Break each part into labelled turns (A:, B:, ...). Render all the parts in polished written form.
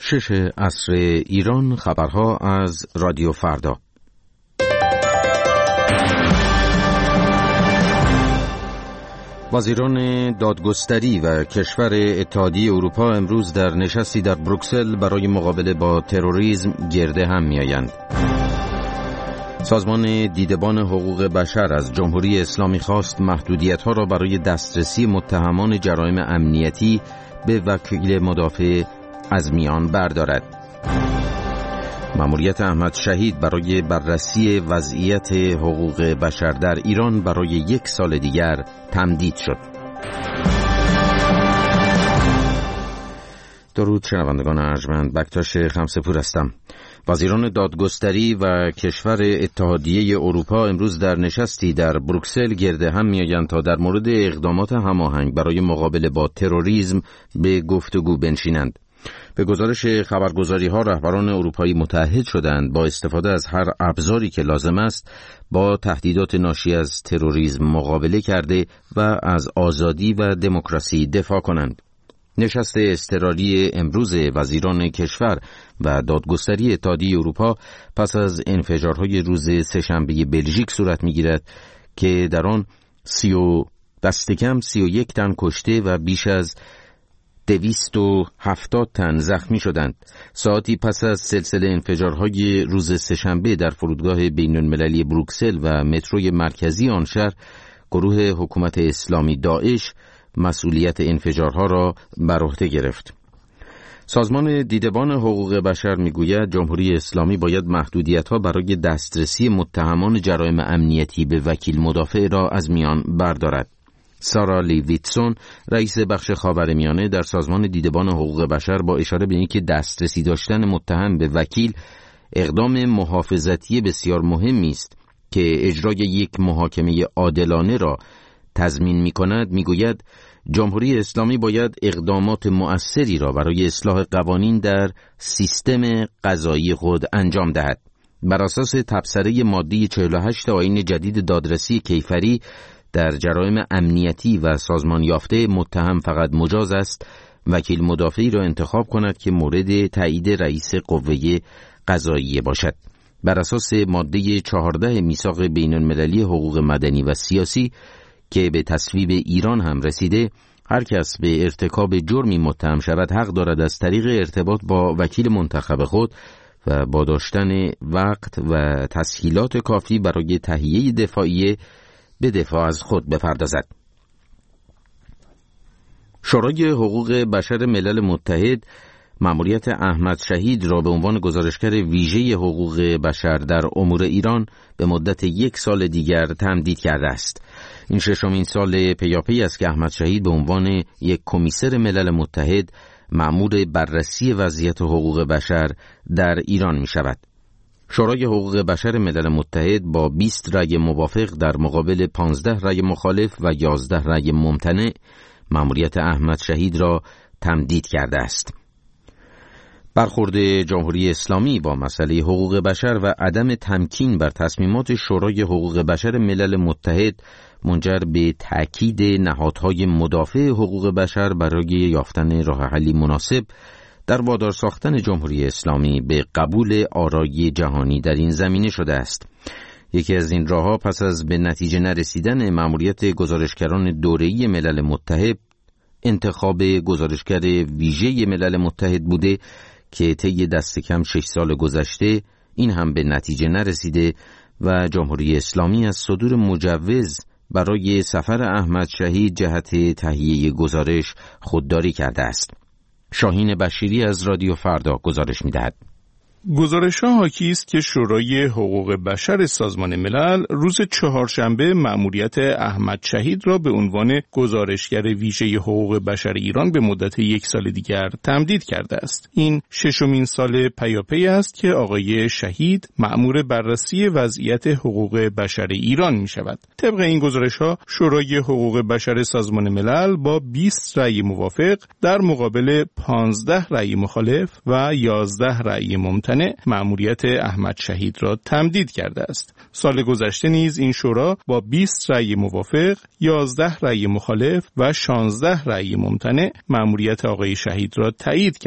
A: 6 عصر ایران. خبرها از رادیو فردا. وزیران دادگستری و کشور اتحادیه اروپا امروز در نشستی در بروکسل برای مقابله با تروریسم گرد هم می‌آیند. سازمان دیدبان حقوق بشر از جمهوری اسلامی خواست محدودیت‌ها را برای دسترسی متهمان جرایم امنیتی به وکیل مدافع از میان بردارد. مأموریت احمد شهید برای بررسی وضعیت حقوق بشر در ایران برای 1 سال دیگر تمدید شد. درود شنوندگان ارجمند، بکتاش خمسه‌پور هستم. وزیران دادگستری و کشور اتحادیه اروپا امروز در نشستی در بروکسل گرد هم می‌آیند تا در مورد اقدامات هماهنگ برای مقابله با تروریسم به گفتگو بنشینند. به گزارش خبرگزاری‌ها رهبران اروپایی متعهد شدند با استفاده از هر ابزاری که لازم است با تهدیدات ناشی از تروریسم مقابله کرده و از آزادی و دموکراسی دفاع کنند. نشست اضطراری امروز وزیران کشور و دادگستری اتحادیه اروپا پس از انفجارهای روز سه‌شنبه بلژیک صورت می‌گیرد که در آن دست کم 31 تن کشته و بیش از 270 تن زخمی شدند. ساعتی پس از سلسله انفجارهای روز سه‌شنبه در فرودگاه بین‌المللی بروکسل و متروی مرکزی آن شهر، گروه حکومت اسلامی داعش مسئولیت انفجارها را بر عهده گرفت. سازمان دیدبان حقوق بشر میگوید جمهوری اسلامی باید محدودیت‌ها برای دسترسی متهمان جرایم امنیتی به وکیل مدافع را از میان بردارد. سارا لیویتسون، رئیس بخش خاورمیانه در سازمان دیدبان حقوق بشر، با اشاره به اینکه دسترسی داشتن متهم به وکیل اقدام محافظتی بسیار مهمی است که اجرای یک محاکمه عادلانه را تضمین می‌کند، می‌گوید جمهوری اسلامی باید اقدامات مؤثری را برای اصلاح قوانین در سیستم قضایی خود انجام دهد. بر اساس تبصره ماده 48 آیین جدید دادرسی کیفری، در جرایم امنیتی و سازمان یافته متهم فقط مجاز است وکیل مدافعی را انتخاب کند که مورد تایید رئیس قوه قضاییه باشد. بر اساس ماده 14 میثاق بین‌المللی حقوق مدنی و سیاسی که به تصویب ایران هم رسیده، هر کس به ارتکاب جرمی متهم شود حق دارد از طریق ارتباط با وکیل منتخب خود و با داشتن وقت و تسهیلات کافی برای تهیه دفاعیه به دفاع از خود بپردازد. شورای حقوق بشر ملل متحد مأموریت احمد شهید را به عنوان گزارشگر ویژه حقوق بشر در امور ایران به مدت 1 سال دیگر تمدید کرده است. این 6مین سال پیاپی است که احمد شهید به عنوان یک کمیسر ملل متحد مأمور بررسی وضعیت حقوق بشر در ایران می شود. شورای حقوق بشر ملل متحد با 20 رأی موافق در مقابل 15 رأی مخالف و 11 رأی ممتنع مأموریت احمد شهید را تمدید کرده است. برخورد جمهوری اسلامی با مسئله حقوق بشر و عدم تمکین بر تصمیمات شورای حقوق بشر ملل متحد منجر به تأکید نهادهای مدافع حقوق بشر برای یافتن راه حلی مناسب در وادار ساختن جمهوری اسلامی به قبول آرای جهانی در این زمینه شده است. یکی از این راه‌ها پس از به نتیجه نرسیدن مأموریت گزارشگران دوره‌ای ملل متحد انتخاب گزارشگر ویژه ملل متحد بوده که طی دست کم 6 سال گذشته این هم به نتیجه نرسیده و جمهوری اسلامی از صدور مجوز برای سفر احمد شهید جهت تهیه گزارش خودداری کرده است. شاهین بشیری از رادیو فردا گزارش می‌دهد.
B: گزارش‌ها حاکی است که شورای حقوق بشر سازمان ملل روز چهارشنبه مأموریت احمد شهید را به عنوان گزارشگر ویژه حقوق بشر ایران به مدت 1 سال دیگر تمدید کرده است. این 6مین سال پیاپی است که آقای شهید مأمور بررسی وضعیت حقوق بشر ایران می شود. طبق این گزارش‌ها شورای حقوق بشر سازمان ملل با 20 رأی موافق در مقابل 15 رأی مخالف و 11 رأی ممتنع مأموریت احمد شهید را تمدید کرده است. سال گذشته نیز این شورا با 20 رأی موافق، 11 رأی مخالف و 16 رأی ممتنع مأموریت آقای شهید را تایید کرد.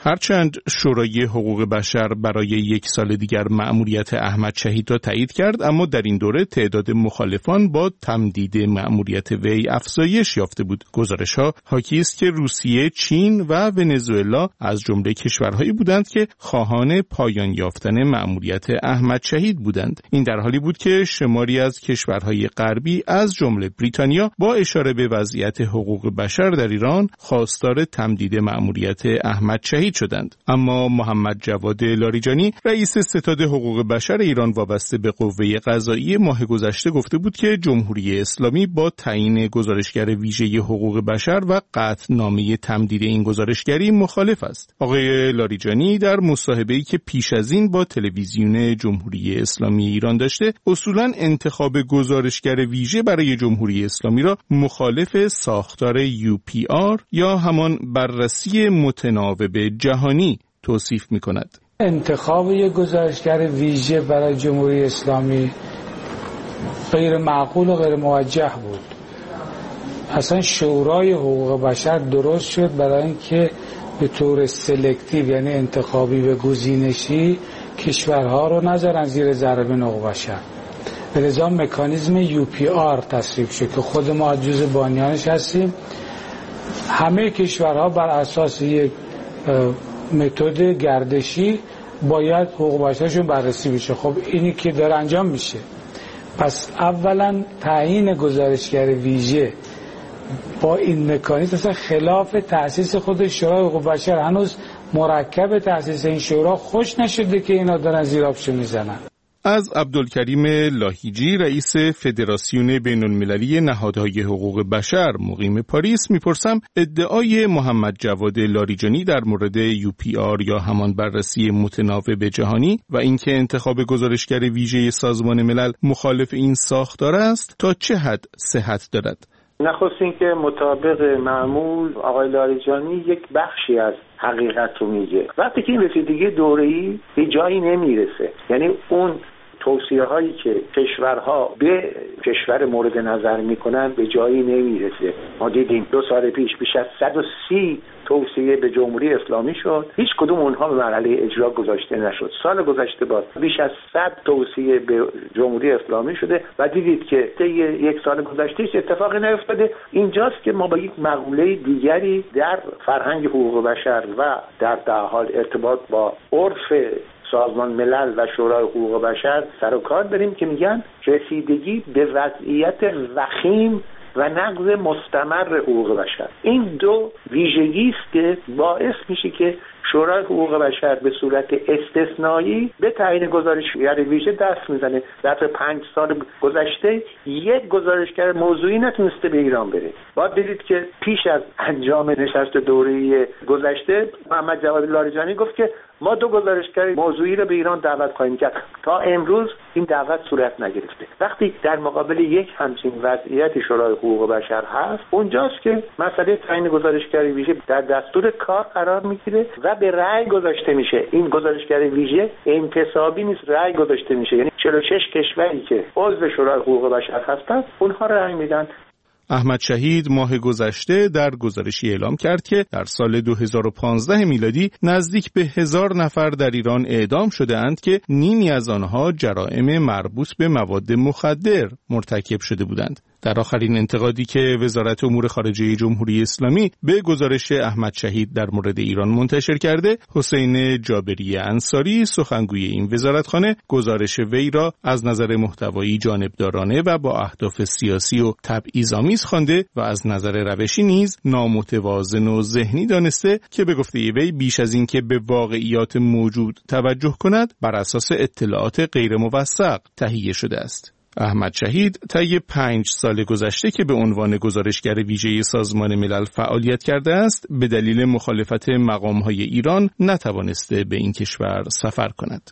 B: هرچند شورای حقوق بشر برای 1 سال دیگر مأموریت احمد شهید را تایید کرد، اما در این دوره تعداد مخالفان با تمدید مأموریت وی افزایش یافته بود. گزارش‌ها حاکی است که روسیه، چین و ونزوئلا از جمله کشورهایی بودند که خواهان پایان یافتن مأموریت احمد شهید بودند. این در حالی بود که شماری از کشورهای غربی از جمله بریتانیا با اشاره به وضعیت حقوق بشر در ایران خواستار تمدید مأموریت احمد شهید شدند. اما محمد جواد لاریجانی، رئیس ستاد حقوق بشر ایران وابسته به قوه قضاییه، ماه گذشته گفته بود که جمهوری اسلامی با تعیین گزارشگر ویژه حقوق بشر و قطعنامه تمدید این گزارشگری مخالف است. آقای لاریجانی در مصاحبه‌ای که پیش از این با تلویزیون جمهوری اسلامی ایران داشته، اصولاً انتخاب گزارشگر ویژه برای جمهوری اسلامی را مخالف ساختار UPR یا همان بررسی متناوب جهانی توصیف می‌کند.
C: انتخاب یک گزارشگر ویژه برای جمهوری اسلامی غیر معقول و غیر موجه بود. اصلا شورای حقوق بشر درست شد برای اینکه به طور سلکتیو، یعنی انتخابی و گزینشی، کشورها رو نذارن زیر ضرب حقوق بشر. به لذا مکانیزم UPR تصویب شد که خود ما جزء بانیانش هستیم. همه کشورها بر اساس یک متد گردشی باید حقوق بشرشون بررسی بشه. خب اینی که داره انجام میشه. پس اولا تعیین گزارشگر ویژه با این مکانیزم اصلا خلاف تأسیس خود شورای حقوق بشر. هنوز مرکب تأسیس این شورا خوش نشده که اینا دارن زیر آبشو میزنن.
B: از عبدالکریم لاهیجی، رئیس فدراسیون بین‌المللی نهادهای حقوق بشر مقیم پاریس، میپرسم ادعای محمد جواد لاریجانی در مورد UPR یا همان بررسی متناوب جهانی و اینکه انتخاب گزارشگر ویژه سازمان ملل مخالف این ساختار است تا چه حد صحت دارد؟
D: نخست اینکه مطابق معمول آقای لاریجانی یک بخشی از حقیقت رو میگه. وقتی که این رسیدگی دوره‌ای به جایی نمیرسه، یعنی اون توصیه هایی که کشورها به کشور مورد نظر میکنن به جایی نمیرسه. ما دیدیم 2 سال پیش بیش از 130 توصیه به جمهوری اسلامی شد، هیچ کدوم اونها به مرحله اجرا گذاشته نشد. سال گذشته باز بیش از 100 توصیه به جمهوری اسلامی شده و دیدید که طی 1 سال گذشته هیچ اتفاقی نیفتاده. اینجاست که ما با یک مقوله دیگری در فرهنگ حقوق بشر و در حال ارتباط با عرف سازمان ملل و شورای حقوق بشر سر و کار داریم که میگن رسیدگی به وضعیت وخیم و نقض مستمر حقوق بشر. این دو ویژگی است که باعث میشه که شورای حقوق بشر به صورت استثنایی به تعیین گزارشگر ویژه دست میزنه. در 5 سال گذشته یک گزارشگر موضوعی نتونسته به ایران بره. باید دیدید که پیش از انجام نشست دوره‌ای گذشته محمد جواد لاریجانی گفت که ما 2 گزارشگر موضوعی رو به ایران دعوت خواهیم کرد. تا امروز این دعوت صورت نگرفته. وقتی در مقابل یک همچین وضعیت شورای حقوق بشر هست، اونجاست که مسئله تعیین گزارشگر ویژه در دستور کار قرار میگیره و به رأی گذاشته میشه. این گزارشگر ویژه انتصابی نیست، رأی گذاشته میشه. یعنی 46 کشوری که عضو شورای حقوق بشر هستند اونها رأی میدن.
B: احمد شهید ماه گذشته در گزارشی اعلام کرد که در سال 2015 میلادی نزدیک به 1000 نفر در ایران اعدام شده اند که نیمی از آنها جرائم مربوط به مواد مخدر مرتکب شده بودند. در آخرین انتقادی که وزارت امور خارجه جمهوری اسلامی به گزارش احمد شهید در مورد ایران منتشر کرده، حسین جابری انصاری، سخنگوی این وزارتخانه، گزارش وی را از نظر محتوایی جانبدارانه و با اهداف سیاسی و تبعیض‌آمیز خوانده و از نظر روشی نیز نامتوازن و ذهنی دانسته که به گفته وی بیش از این که به واقعیات موجود توجه کند، بر اساس اطلاعات غیر موثق تهیه شده است. احمد شهید طی 5 سال گذشته که به عنوان گزارشگر ویژه سازمان ملل فعالیت کرده است، به دلیل مخالفت مقام‌های ایران نتوانسته به این کشور سفر کند.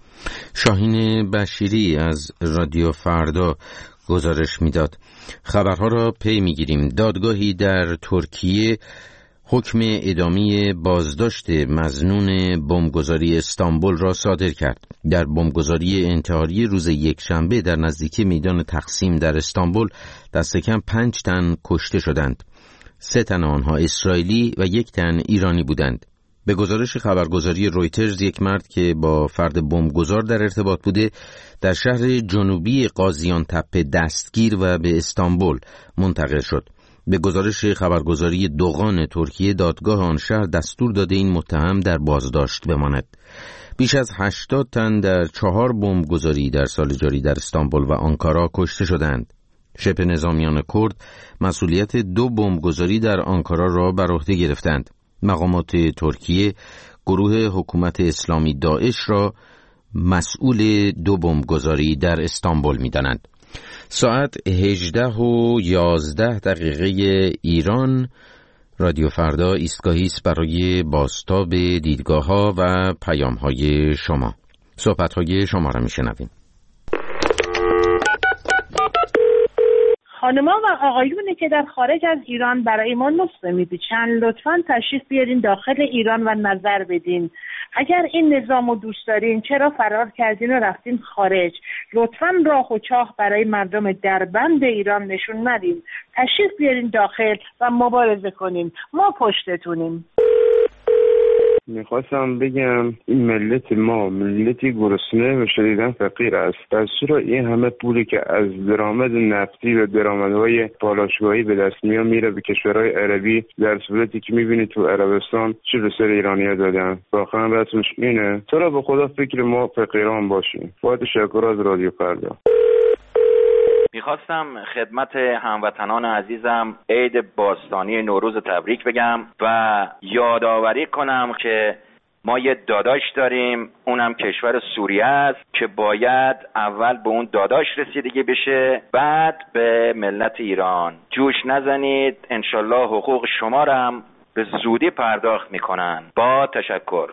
A: شاهین بشیری از رادیو فردا گزارش میداد. خبرها را پی میگیریم. دادگاهی در ترکیه حکم اعدامی بازداشت مظنون بمبگذاری استانبول را صادر کرد. در بمبگذاری انتحاری روز یکشنبه در نزدیکی میدان تقسیم در استانبول دست کم 5 تن کشته شدند. 3 تن آنها اسرائیلی و 1 تن ایرانی بودند. به گزارش خبرگزاری رویترز، یک مرد که با فرد بمبگذار در ارتباط بوده در شهر جنوبی قازیان تپه دستگیر و به استانبول منتقل شد. به گزارش خبرگزاری دوغان ترکیه، دادگاه آن شهر دستور داده این متهم در بازداشت بماند. بیش از 80 تن در 4 بمبگذاری در سال جاری در استانبول و آنکارا کشته شدند. شبه نظامیان کرد مسئولیت 2 بمبگذاری در آنکارا را بر عهده گرفتند. مقامات ترکیه گروه حکومت اسلامی داعش را مسئول 2 بمبگذاری در استانبول می‌دانند. ساعت 18:11 ایران، رادیو فردا ایستگاهی است برای بازتاب دیدگاه‌ها و پیام‌های شما. صحبت‌های شما را می‌شنویم.
E: خانما و آقایونی که در خارج از ایران برای ما نسخه می‌پیچن، لطفاً تشریف بیارین داخل ایران و نظر بدین. اگر این نظام رو دوست دارین، چرا فرار کردین و رفتین خارج؟ لطفاً راه و چاه برای مردم دربند ایران نشون ندین. تشریف بیارین داخل و مبارزه کنین. ما پشتتونیم.
F: میخواستم بگم این ملت ما ملتی گرسنه و شدیداً فقیر است. در صورت این همه پولی که از درآمد نفتی و درآمدهای پالایشگاهی به دست میره به کشورهای عربی، در صورتی که میبینی تو عربستان چه به سر ایرانی‌ها دادن. واقعا رسمش اینه. چرا به خدا فکر ما فقیران باشیم. با تشکر از رادیو فردا.
G: میخواستم خدمت هموطنان عزیزم عید باستانی نوروز تبریک بگم و یادآوری کنم که ما یه داداش داریم، اونم کشور سوریه است که باید اول به اون داداش رسیدگی بشه، بعد به ملت ایران. جوش نزنید، انشالله حقوق شما رو هم به زودی پرداخت میکنن. با تشکر.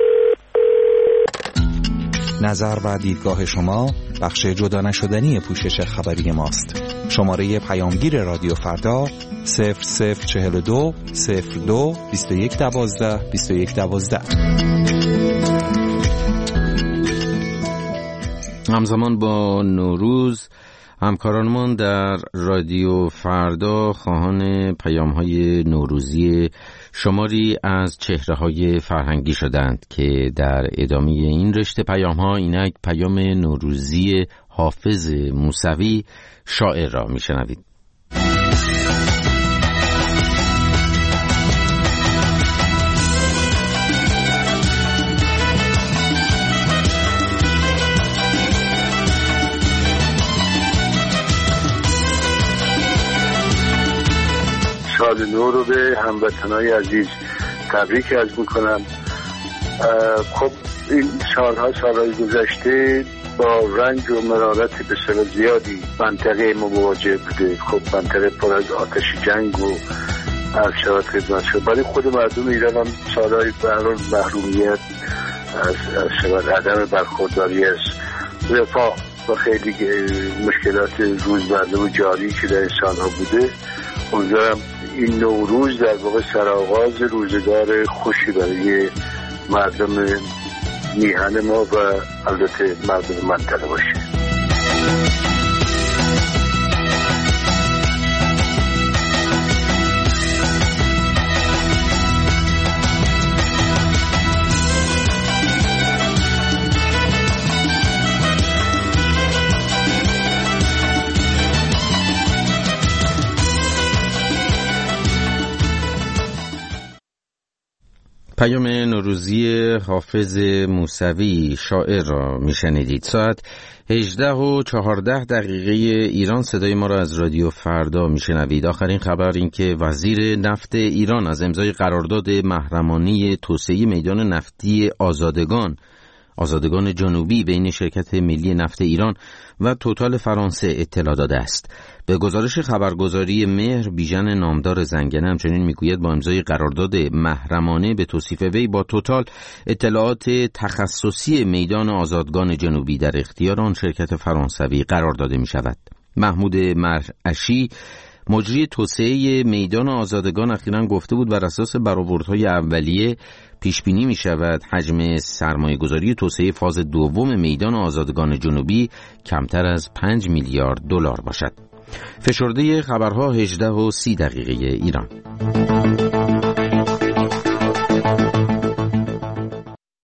H: نظر و دیدگاه شما بخش جدا نشدنی پوشش خبری ماست. شماره پیامگیر رادیو فردا 0042 02 2112 2112.
A: همزمان با نوروز، همکارانمان در رادیو فردا خواهان پیام‌های نوروزی شماری از چهره‌های فرهنگی شدند که در ادامه این رشته پیام‌ها اینک پیام نوروزی حافظ موسوی شاعر را می‌شنوید.
I: سال نو رو به هموطنای عزیز تبریک عرض میکنم. خب این سالهای گذشته با رنج و مرارت بسیار زیادی منطقه ما مواجه بوده. خب منطقه پر از آتش جنگ و ارشاد خدمت شد. برای خود مردم ایران هم سالهای برحال محرومیت از عدم برخورداری از رفاه و خیلی مشکلات روزمره و جاری که در این سالها بوده. امیدوارم این نوروز در واقع سرآغاز روزگار خوشی برای مردم میهن ما و البته مردم منطقه باشه.
A: پیام نوروزی حافظ موسوی شاعر را میشنیدید. ساعت 18:14 ایران، صدای ما را از رادیو فردا میشنوید. آخرین خبر این که وزیر نفت ایران از امضای قرارداد محرمانه توسعه میدان نفتی آزادگان جنوبی بین شرکت ملی نفت ایران و توتال فرانسه اطلاع داده است. به گزارش خبرگزاری مهر، بیژن نامدار زنگنه همچنین میگوید با امضای قرارداد محرمانه به توصیف وی با توتال اطلاعات تخصصی میدان آزادگان جنوبی در اختیار آن شرکت فرانسوی قرار داده می شود. محمود مرعشی مجری توسعه میدان آزادگان اخیراً گفته بود بر اساس برآوردهای اولیه پیش بینی می شود حجم سرمایه‌گذاری توسعه فاز دوم میدان آزادگان جنوبی کمتر از 5 میلیارد دلار باشد. فشرده خبرها 18:30 ایران.